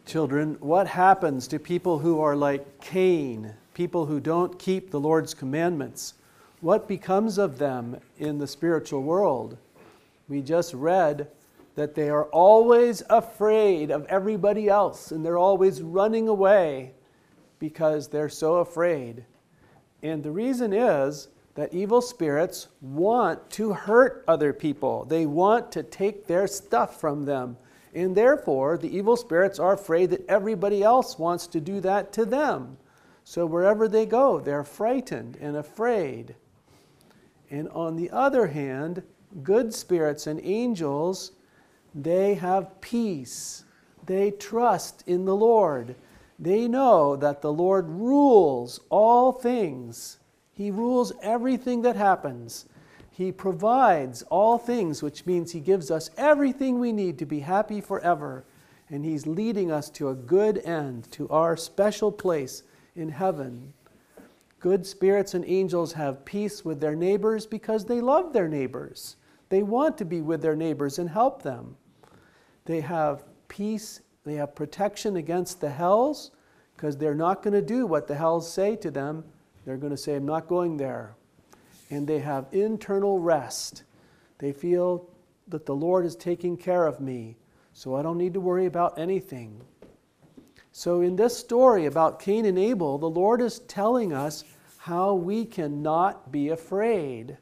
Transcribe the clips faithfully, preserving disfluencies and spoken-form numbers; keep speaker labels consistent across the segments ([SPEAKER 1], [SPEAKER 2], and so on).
[SPEAKER 1] Children, what happens to people who are like Cain, people who don't keep the Lord's commandments? What becomes of them in the spiritual world? We just read that they are always afraid of everybody else, and they're always running away because they're so afraid. And the reason is that evil spirits want to hurt other people. They want to take their stuff from them. And therefore, the evil spirits are afraid that everybody else wants to do that to them. So wherever they go, they're frightened and afraid. And on the other hand, good spirits and angels, they have peace. They trust in the Lord. They know that the Lord rules all things. He rules everything that happens. He provides all things, which means He gives us everything we need to be happy forever. And He's leading us to a good end, to our special place in heaven. Good spirits and angels have peace with their neighbors because they love their neighbors. They want to be with their neighbors and help them. They have peace, they have protection against the hells because they're not going to do what the hells say to them. They're going to say, I'm not going there. And they have internal rest. They feel that the Lord is taking care of me, so I don't need to worry about anything. So in this story about Cain and Abel, the Lord is telling us how we cannot be afraid.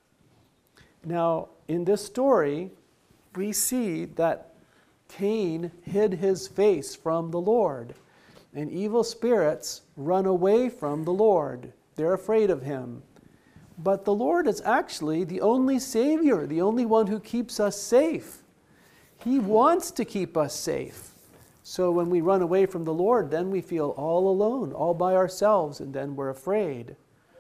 [SPEAKER 1] Now, in this story, we see that Cain hid his face from the Lord, and evil spirits run away from the Lord. They're afraid of Him. But the Lord is actually the only Savior, the only one who keeps us safe. He wants to keep us safe. So when we run away from the Lord, then we feel all alone, all by ourselves, and then we're afraid.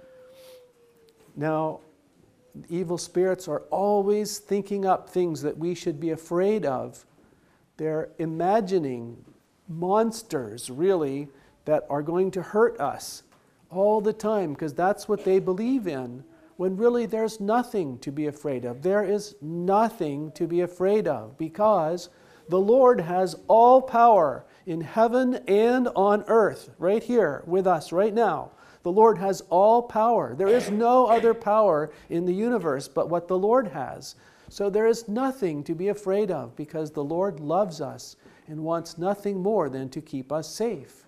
[SPEAKER 1] Now, evil spirits are always thinking up things that we should be afraid of. They're imagining monsters, really, that are going to hurt us all the time, because that's what they believe in, when really there's nothing to be afraid of. There is nothing to be afraid of, because the Lord has all power in heaven and on earth, right here with us right now. The Lord has all power. There is no other power in the universe but what the Lord has. So there is nothing to be afraid of, because the Lord loves us and wants nothing more than to keep us safe.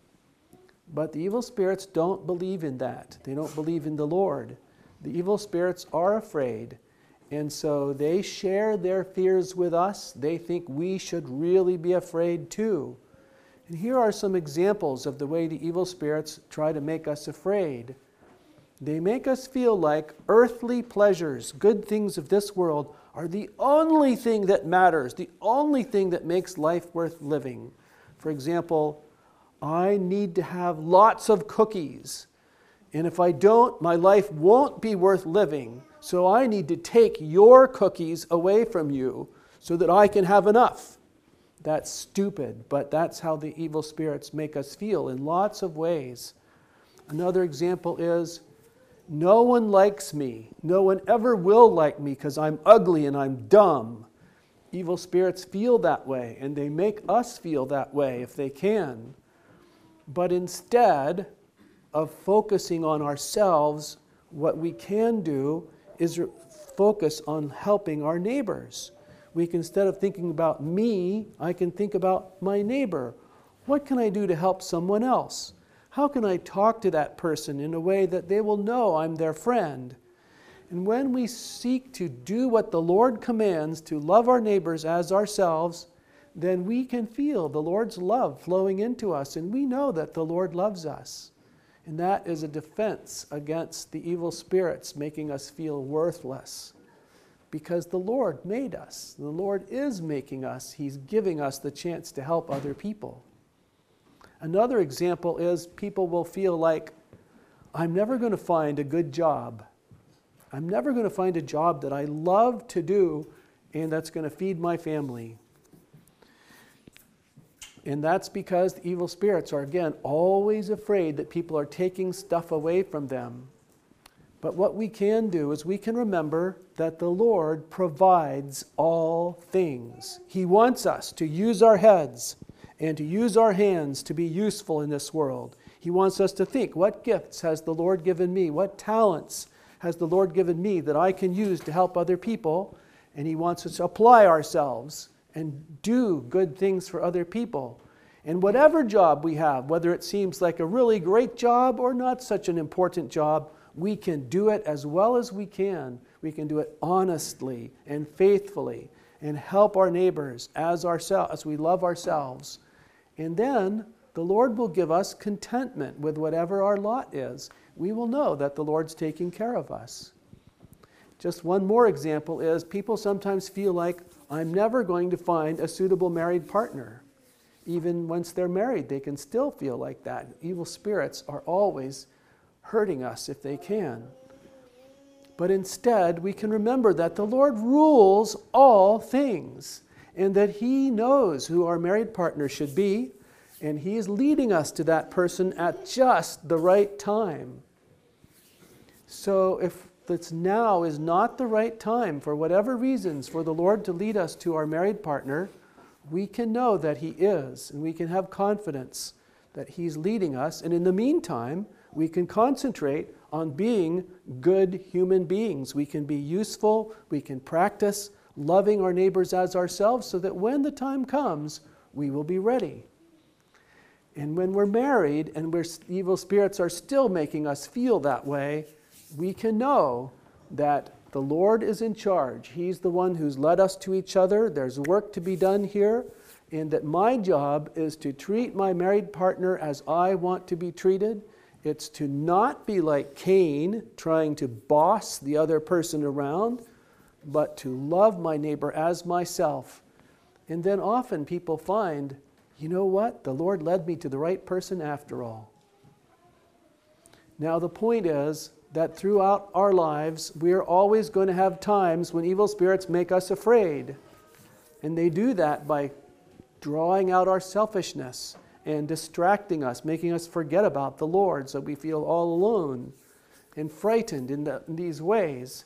[SPEAKER 1] But the evil spirits don't believe in that. They don't believe in the Lord. The evil spirits are afraid, and so they share their fears with us. They think we should really be afraid too. And here are some examples of the way the evil spirits try to make us afraid. They make us feel like earthly pleasures, good things of this world, are the only thing that matters, the only thing that makes life worth living. For example, I need to have lots of cookies, and if I don't, my life won't be worth living. So I need to take your cookies away from you so that I can have enough. That's stupid, but that's how the evil spirits make us feel in lots of ways. Another example is, no one likes me. No one ever will like me because I'm ugly and I'm dumb. Evil spirits feel that way, and they make us feel that way if they can. But instead of focusing on ourselves, what we can do is focus on helping our neighbors. We can, instead of thinking about me, I can think about my neighbor. What can I do to help someone else? How can I talk to that person in a way that they will know I'm their friend? And when we seek to do what the Lord commands, to love our neighbors as ourselves, then we can feel the Lord's love flowing into us, and we know that the Lord loves us. And that is a defense against the evil spirits making us feel worthless, because the Lord made us. The Lord is making us. He's giving us the chance to help other people. Another example is people will feel like, I'm never going to find a good job. I'm never going to find a job that I love to do and that's going to feed my family. And that's because the evil spirits are, again, always afraid that people are taking stuff away from them. But what we can do is we can remember that the Lord provides all things. He wants us to use our heads and to use our hands to be useful in this world. He wants us to think, what gifts has the Lord given me? What talents has the Lord given me that I can use to help other people? And He wants us to apply ourselves and do good things for other people. And whatever job we have, whether it seems like a really great job or not such an important job, we can do it as well as we can. We can do it honestly and faithfully and help our neighbors as ourselves, as we love ourselves. And then the Lord will give us contentment with whatever our lot is. We will know that the Lord's taking care of us. Just one more example is people sometimes feel like, I'm never going to find a suitable married partner. Even once they're married, they can still feel like that. Evil spirits are always hurting us if they can. But instead, we can remember that the Lord rules all things and that He knows who our married partner should be, and He is leading us to that person at just the right time. So if it's now is not the right time, for whatever reasons, for the Lord to lead us to our married partner, we can know that He is, and we can have confidence that He's leading us. And in the meantime, we can concentrate on being good human beings. We can be useful, we can practice loving our neighbors as ourselves so that when the time comes, we will be ready. And when we're married and we're, evil spirits are still making us feel that way, we can know that the Lord is in charge. He's the one who's led us to each other. There's work to be done here, and that my job is to treat my married partner as I want to be treated. It's to not be like Cain, trying to boss the other person around, but to love my neighbor as myself. And then often people find, you know what? The Lord led me to the right person after all. Now the point is that throughout our lives, we are always going to have times when evil spirits make us afraid. And they do that by drawing out our selfishness and distracting us, making us forget about the Lord, so we feel all alone and frightened in, the, in these ways.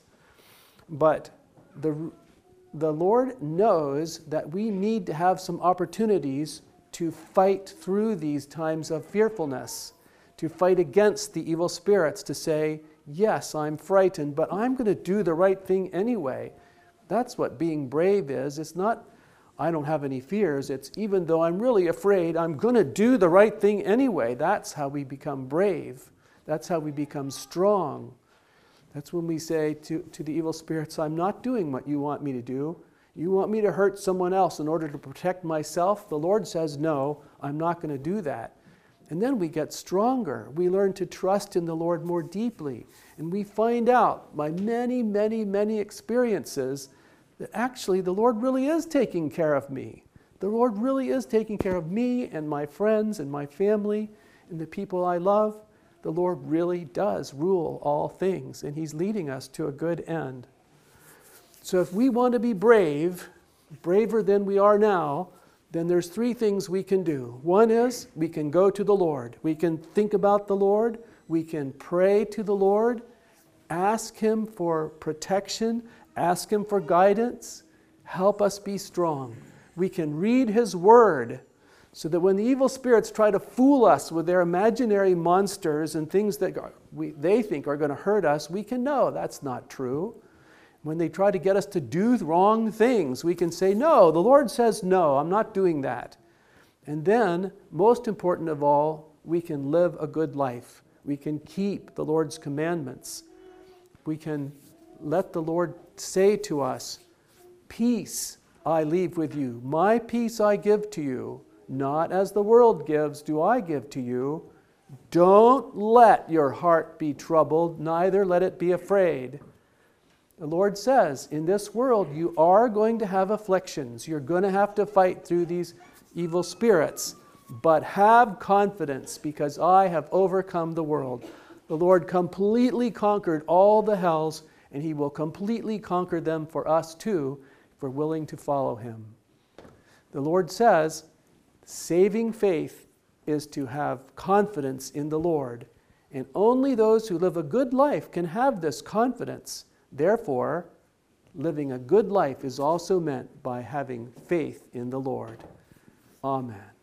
[SPEAKER 1] But the, the Lord knows that we need to have some opportunities to fight through these times of fearfulness, to fight against the evil spirits, to say, yes, I'm frightened, but I'm going to do the right thing anyway. That's what being brave is. It's not, I don't have any fears. It's even though I'm really afraid, I'm going to do the right thing anyway. That's how we become brave. That's how we become strong. That's when we say to, to the evil spirits, I'm not doing what you want me to do. You want me to hurt someone else in order to protect myself? The Lord says, no, I'm not going to do that. And then we get stronger. We learn to trust in the Lord more deeply. And we find out by many, many, many experiences that actually the Lord really is taking care of me. The Lord really is taking care of me and my friends and my family and the people I love. The Lord really does rule all things, and He's leading us to a good end. So if we want to be brave, braver than we are now, then there's three things we can do. One is we can go to the Lord. We can think about the Lord. We can pray to the Lord, ask Him for protection, ask Him for guidance, help us be strong. We can read His Word so that when the evil spirits try to fool us with their imaginary monsters and things that we, they think are going to hurt us, we can know that's not true. When they try to get us to do wrong things, we can say, no, the Lord says no, I'm not doing that. And then, most important of all, we can live a good life. We can keep the Lord's commandments. We can let the Lord say to us, peace I leave with you. My peace I give to you. Not as the world gives do I give to you. Don't let your heart be troubled, neither let it be afraid. The Lord says, in this world you are going to have afflictions. You're going to have to fight through these evil spirits. But have confidence, because I have overcome the world. The Lord completely conquered all the hells, and He will completely conquer them for us too, if we're willing to follow Him. The Lord says, saving faith is to have confidence in the Lord. And only those who live a good life can have this confidence. Therefore, living a good life is also meant by having faith in the Lord. Amen.